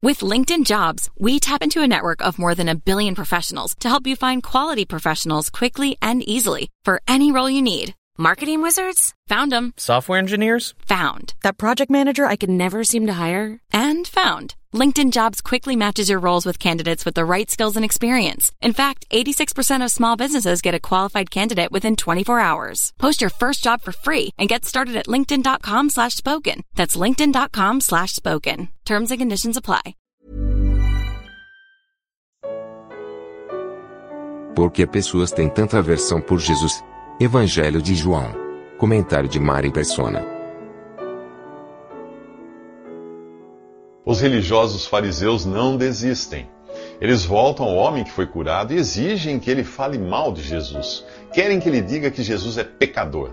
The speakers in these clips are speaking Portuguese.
With LinkedIn Jobs, we tap into a network of more than 1 billion professionals to help you find quality professionals quickly and easily for any role you need. Marketing wizards? Found them. Software engineers? Found. That project manager I could never seem to hire? And found. LinkedIn Jobs quickly matches your roles with candidates with the right skills and experience. In fact, 86% of small businesses get a qualified candidate within 24 hours. Post your first job for free and get started at linkedin.com/spoken. That's linkedin.com/spoken. Terms and conditions apply. Por que pessoas têm tanta aversão por Jesus? Evangelho de João. Comentário de Mari Persona. Os religiosos fariseus não desistem. Eles voltam ao homem que foi curado e exigem que ele fale mal de Jesus. Querem que ele diga que Jesus é pecador.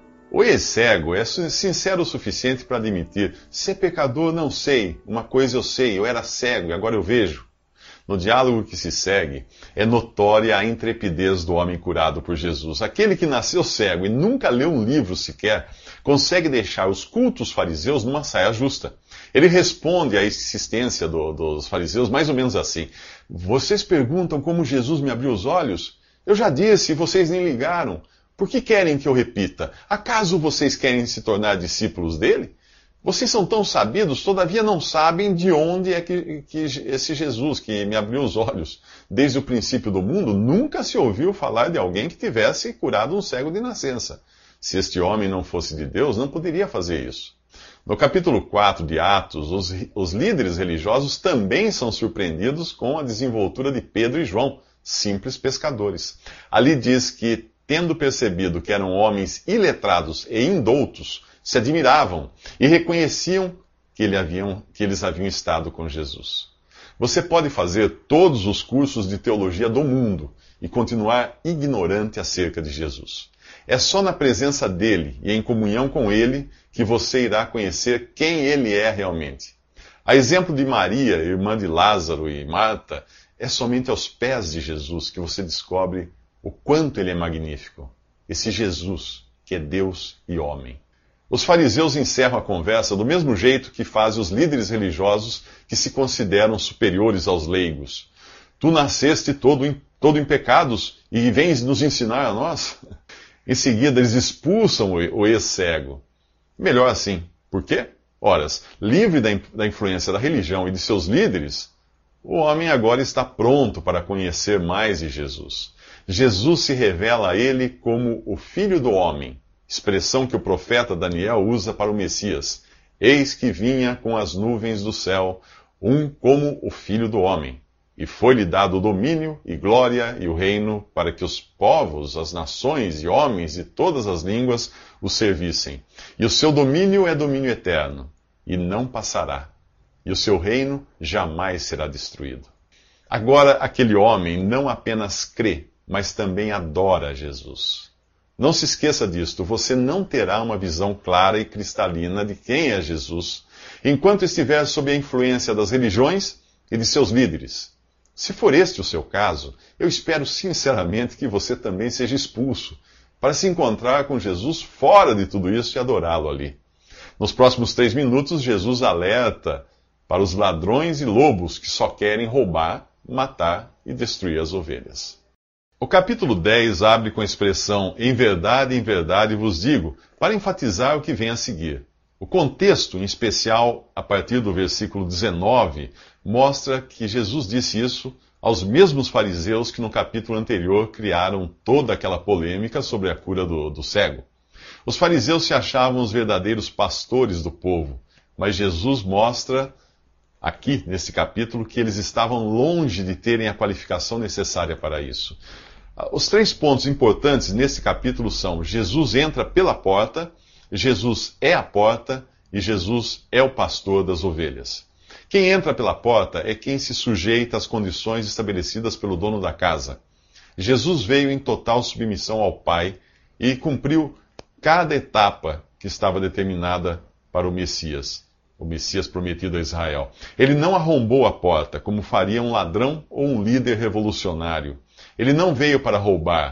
O ex-cego é sincero o suficiente para admitir: se é pecador, não sei. Uma coisa eu sei, eu era cego e agora eu vejo. No diálogo que se segue, é notória a intrepidez do homem curado por Jesus. Aquele que nasceu cego e nunca leu um livro sequer, consegue deixar os cultos fariseus numa saia justa. Ele responde à insistência dos fariseus mais ou menos assim: vocês perguntam como Jesus me abriu os olhos? Eu já disse e vocês nem ligaram. Por que querem que eu repita? Acaso vocês querem se tornar discípulos dele? Vocês são tão sabidos, todavia não sabem de onde é que esse Jesus que me abriu os olhos desde o princípio do mundo, nunca se ouviu falar de alguém que tivesse curado um cego de nascença. Se este homem não fosse de Deus, não poderia fazer isso. No capítulo 4 de Atos, os líderes religiosos também são surpreendidos com a desenvoltura de Pedro e João, simples pescadores. Ali diz que, tendo percebido que eram homens iletrados e indoutos, se admiravam e reconheciam que eles haviam estado com Jesus. Você pode fazer todos os cursos de teologia do mundo e continuar ignorante acerca de Jesus. É só na presença dele e em comunhão com ele que você irá conhecer quem ele é realmente. A exemplo de Maria, irmã de Lázaro e Marta, é somente aos pés de Jesus que você descobre o quanto ele é magnífico. Esse Jesus que é Deus e homem. Os fariseus encerram a conversa do mesmo jeito que fazem os líderes religiosos que se consideram superiores aos leigos. Tu nasceste todo em pecados e vens nos ensinar a nós? Em seguida, eles expulsam o ex-cego. Melhor assim. Por quê? Ora, livre da influência da religião e de seus líderes, o homem agora está pronto para conhecer mais de Jesus. Jesus se revela a ele como o Filho do Homem, expressão que o profeta Daniel usa para o Messias. Eis que vinha com as nuvens do céu, como o Filho do Homem. E foi-lhe dado o domínio e glória e o reino para que os povos, as nações e homens de todas as línguas o servissem. E o seu domínio é domínio eterno, e não passará. E o seu reino jamais será destruído. Agora aquele homem não apenas crê, mas também adora Jesus. Não se esqueça disto, você não terá uma visão clara e cristalina de quem é Jesus, enquanto estiver sob a influência das religiões e de seus líderes. Se for este o seu caso, eu espero sinceramente que você também seja expulso, para se encontrar com Jesus fora de tudo isso e adorá-lo ali. Nos próximos 3 minutos, Jesus alerta para os ladrões e lobos que só querem roubar, matar e destruir as ovelhas. O capítulo 10 abre com a expressão em verdade vos digo, para enfatizar o que vem a seguir. O contexto, em especial a partir do versículo 19, mostra que Jesus disse isso aos mesmos fariseus que no capítulo anterior criaram toda aquela polêmica sobre a cura do cego. Os fariseus se achavam os verdadeiros pastores do povo, mas Jesus mostra aqui, nesse capítulo, que eles estavam longe de terem a qualificação necessária para isso. Os 3 pontos importantes nesse capítulo são: Jesus entra pela porta, Jesus é a porta e Jesus é o pastor das ovelhas. Quem entra pela porta é quem se sujeita às condições estabelecidas pelo dono da casa. Jesus veio em total submissão ao Pai e cumpriu cada etapa que estava determinada para o Messias prometido a Israel. Ele não arrombou a porta, como faria um ladrão ou um líder revolucionário. Ele não veio para roubar,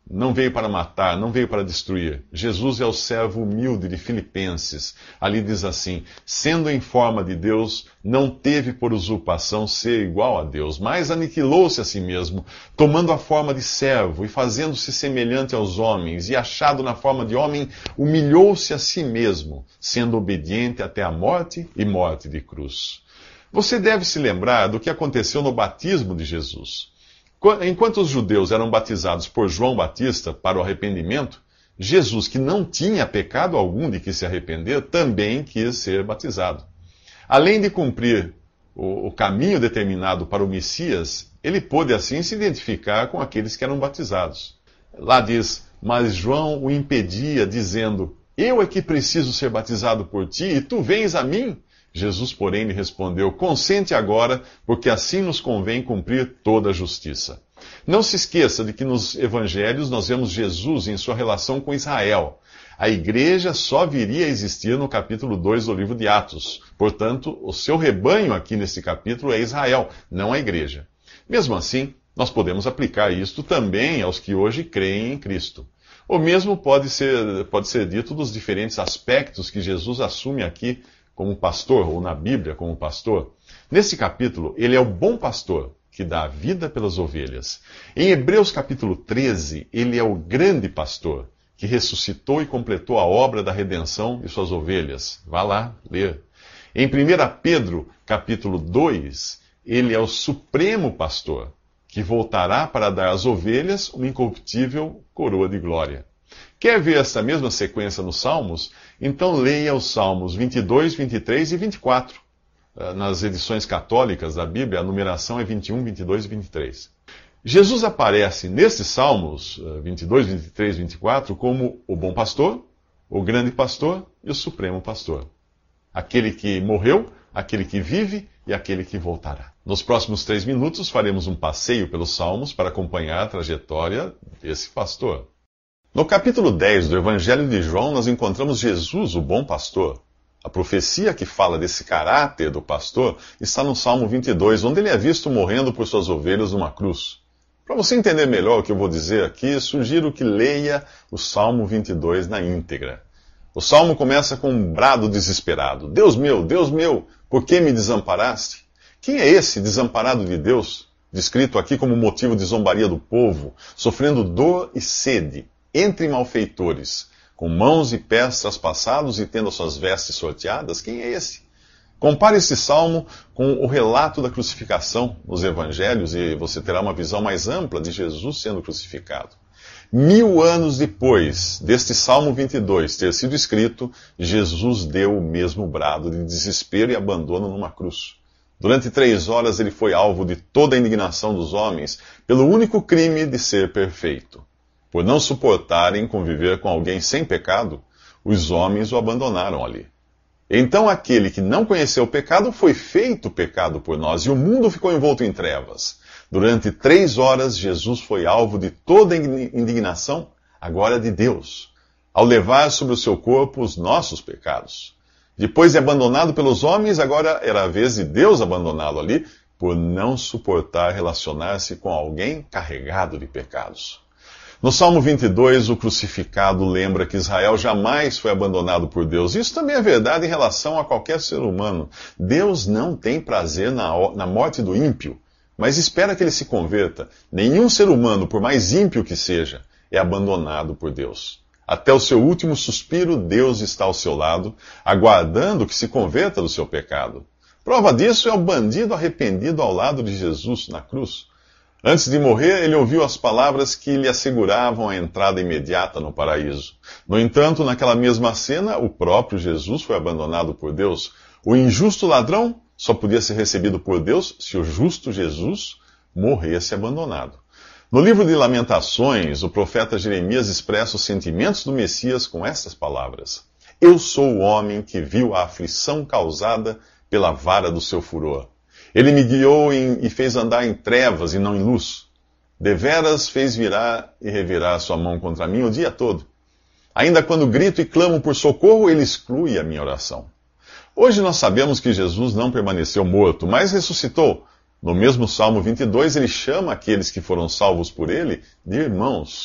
não veio para matar, não veio para destruir. Jesus é o servo humilde de Filipenses. Ali diz assim: sendo em forma de Deus, não teve por usurpação ser igual a Deus, mas aniquilou-se a si mesmo, tomando a forma de servo e fazendo-se semelhante aos homens, e achado na forma de homem, humilhou-se a si mesmo, sendo obediente até a morte e morte de cruz. Você deve se lembrar do que aconteceu no batismo de Jesus. Enquanto os judeus eram batizados por João Batista para o arrependimento, Jesus, que não tinha pecado algum de que se arrepender, também quis ser batizado. Além de cumprir o caminho determinado para o Messias, ele pôde assim se identificar com aqueles que eram batizados. Lá diz: mas João o impedia, dizendo: eu é que preciso ser batizado por ti, e tu vens a mim? Jesus, porém, lhe respondeu: consente agora, porque assim nos convém cumprir toda a justiça. Não se esqueça de que nos evangelhos nós vemos Jesus em sua relação com Israel. A igreja só viria a existir no capítulo 2 do livro de Atos. Portanto, o seu rebanho aqui nesse capítulo é Israel, não a igreja. Mesmo assim, nós podemos aplicar isto também aos que hoje creem em Cristo. O mesmo pode ser dito dos diferentes aspectos que Jesus assume aqui como pastor, ou na Bíblia como pastor. Nesse capítulo, ele é o bom pastor, que dá a vida pelas ovelhas. Em Hebreus capítulo 13, ele é o grande pastor, que ressuscitou e completou a obra da redenção de suas ovelhas. Vá lá ler. Em 1 Pedro capítulo 2, ele é o supremo pastor, que voltará para dar às ovelhas uma incorruptível coroa de glória. Quer ver essa mesma sequência nos Salmos? Então leia os Salmos 22, 23 e 24. Nas edições católicas da Bíblia, a numeração é 21, 22 e 23. Jesus aparece nesses Salmos 22, 23 e 24 como o bom pastor, o grande pastor e o supremo pastor. Aquele que morreu, aquele que vive e aquele que voltará. Nos próximos 3 minutos faremos um passeio pelos Salmos para acompanhar a trajetória desse pastor. No capítulo 10 do Evangelho de João, nós encontramos Jesus, o bom pastor. A profecia que fala desse caráter do pastor está no Salmo 22, onde ele é visto morrendo por suas ovelhas numa cruz. Para você entender melhor o que eu vou dizer aqui, sugiro que leia o Salmo 22 na íntegra. O Salmo começa com um brado desesperado: Deus meu, por que me desamparaste? Quem é esse desamparado de Deus, descrito aqui como motivo de zombaria do povo, sofrendo dor e sede, entre malfeitores, com mãos e pés traspassados e tendo as suas vestes sorteadas? Quem é esse? Compare esse salmo com o relato da crucificação nos evangelhos e você terá uma visão mais ampla de Jesus sendo crucificado. 1000 anos depois deste Salmo 22 ter sido escrito, Jesus deu o mesmo brado de desespero e abandono numa cruz. Durante 3 horas ele foi alvo de toda a indignação dos homens pelo único crime de ser perfeito. Por não suportarem conviver com alguém sem pecado, os homens o abandonaram ali. Então aquele que não conheceu o pecado foi feito pecado por nós, e o mundo ficou envolto em trevas. Durante 3 horas, Jesus foi alvo de toda a indignação, agora de Deus, ao levar sobre o seu corpo os nossos pecados. Depois de abandonado pelos homens, agora era a vez de Deus abandoná-lo ali, por não suportar relacionar-se com alguém carregado de pecados. No Salmo 22, o crucificado lembra que Israel jamais foi abandonado por Deus. Isso também é verdade em relação a qualquer ser humano. Deus não tem prazer na morte do ímpio, mas espera que ele se converta. Nenhum ser humano, por mais ímpio que seja, é abandonado por Deus. Até o seu último suspiro, Deus está ao seu lado, aguardando que se converta do seu pecado. Prova disso é o bandido arrependido ao lado de Jesus na cruz. Antes de morrer, ele ouviu as palavras que lhe asseguravam a entrada imediata no paraíso. No entanto, naquela mesma cena, o próprio Jesus foi abandonado por Deus. O injusto ladrão só podia ser recebido por Deus se o justo Jesus morresse abandonado. No livro de Lamentações, o profeta Jeremias expressa os sentimentos do Messias com estas palavras: Eu sou o homem que viu a aflição causada pela vara do seu furor. Ele me guiou e fez andar em trevas e não em luz. Deveras fez virar e revirar sua mão contra mim o dia todo. Ainda quando grito e clamo por socorro, ele exclui a minha oração. Hoje nós sabemos que Jesus não permaneceu morto, mas ressuscitou. No mesmo Salmo 22, ele chama aqueles que foram salvos por ele de irmãos.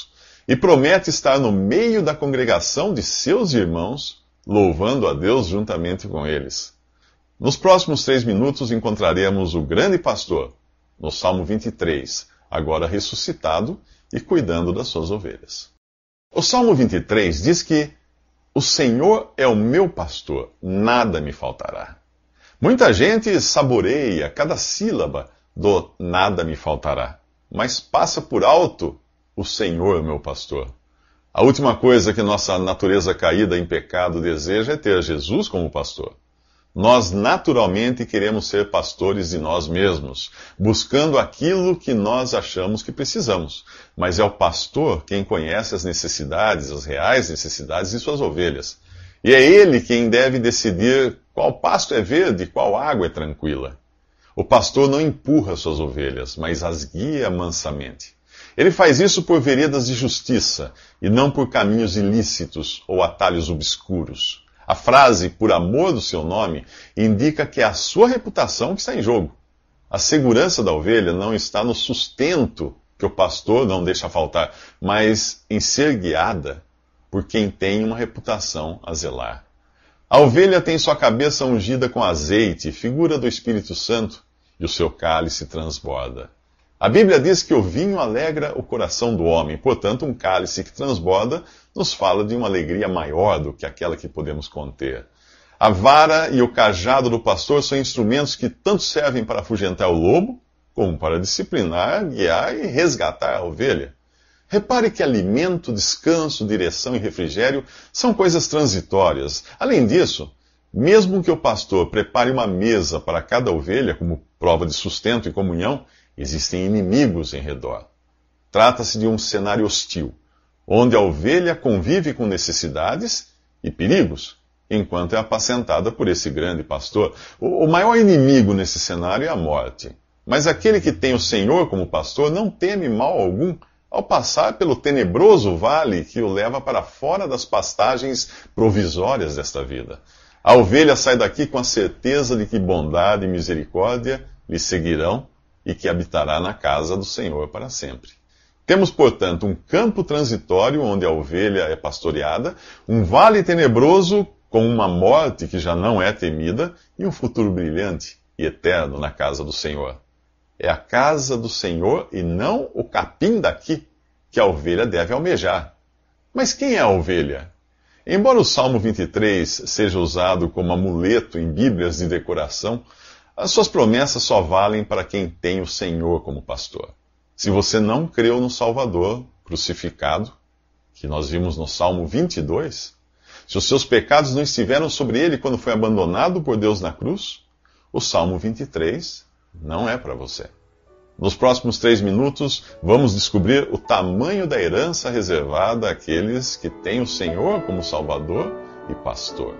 e promete estar no meio da congregação de seus irmãos, louvando a Deus juntamente com eles. Nos próximos 3 minutos encontraremos o grande pastor, no Salmo 23, agora ressuscitado e cuidando das suas ovelhas. O Salmo 23 diz que o Senhor é o meu pastor, nada me faltará. Muita gente saboreia cada sílaba do nada me faltará, mas passa por alto o Senhor, meu pastor. A última coisa que nossa natureza caída em pecado deseja é ter Jesus como pastor. Nós naturalmente queremos ser pastores de nós mesmos, buscando aquilo que nós achamos que precisamos. Mas é o pastor quem conhece as necessidades, as reais necessidades de suas ovelhas. E é ele quem deve decidir qual pasto é verde e qual água é tranquila. O pastor não empurra suas ovelhas, mas as guia mansamente. Ele faz isso por veredas de justiça e não por caminhos ilícitos ou atalhos obscuros. A frase, por amor do seu nome, indica que é a sua reputação que está em jogo. A segurança da ovelha não está no sustento que o pastor não deixa faltar, mas em ser guiada por quem tem uma reputação a zelar. A ovelha tem sua cabeça ungida com azeite, figura do Espírito Santo, e o seu cálice transborda. A Bíblia diz que o vinho alegra o coração do homem, portanto, um cálice que transborda nos fala de uma alegria maior do que aquela que podemos conter. A vara e o cajado do pastor são instrumentos que tanto servem para afugentar o lobo, como para disciplinar, guiar e resgatar a ovelha. Repare que alimento, descanso, direção e refrigério são coisas transitórias. Além disso, mesmo que o pastor prepare uma mesa para cada ovelha como prova de sustento e comunhão, existem inimigos em redor. Trata-se de um cenário hostil, onde a ovelha convive com necessidades e perigos, enquanto é apacentada por esse grande pastor. O maior inimigo nesse cenário é a morte. Mas aquele que tem o Senhor como pastor não teme mal algum ao passar pelo tenebroso vale que o leva para fora das pastagens provisórias desta vida. A ovelha sai daqui com a certeza de que bondade e misericórdia lhe seguirão e que habitará na casa do Senhor para sempre. Temos, portanto, um campo transitório onde a ovelha é pastoreada, um vale tenebroso com uma morte que já não é temida e um futuro brilhante e eterno na casa do Senhor. É a casa do Senhor e não o capim daqui que a ovelha deve almejar. Mas quem é a ovelha? Embora o Salmo 23 seja usado como amuleto em bíblias de decoração, as suas promessas só valem para quem tem o Senhor como pastor. Se você não creu no Salvador crucificado, que nós vimos no Salmo 22, se os seus pecados não estiveram sobre ele quando foi abandonado por Deus na cruz, o Salmo 23 não é para você. Nos próximos 3 minutos, vamos descobrir o tamanho da herança reservada àqueles que têm o Senhor como Salvador e pastor.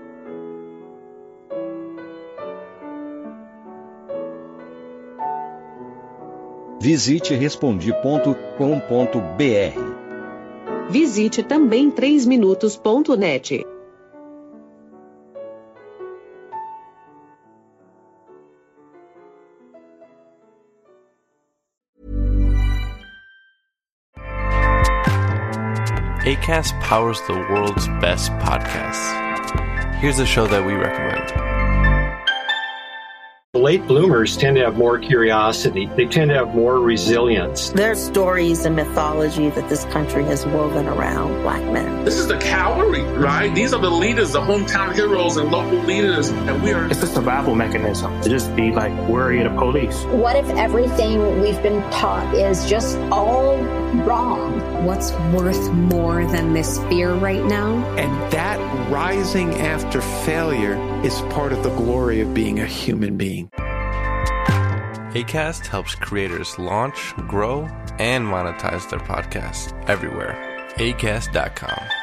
Visite Respondi.com.br. Visite também 3minutos.net. Acast powers the world's best podcasts. Here's a show that we recommend. Late bloomers tend to have more curiosity. They tend to have more resilience. There's stories and mythology that this country has woven around Black men. This is the cavalry, right? These are the leaders, the hometown heroes and local leaders. And we are... It's a survival mechanism to just be like worried of police. What if everything we've been taught is just all wrong? What's worth more than this fear right now? And that rising after failure is part of the glory of being a human being. Acast helps creators launch, grow, and monetize their podcasts everywhere. Acast.com.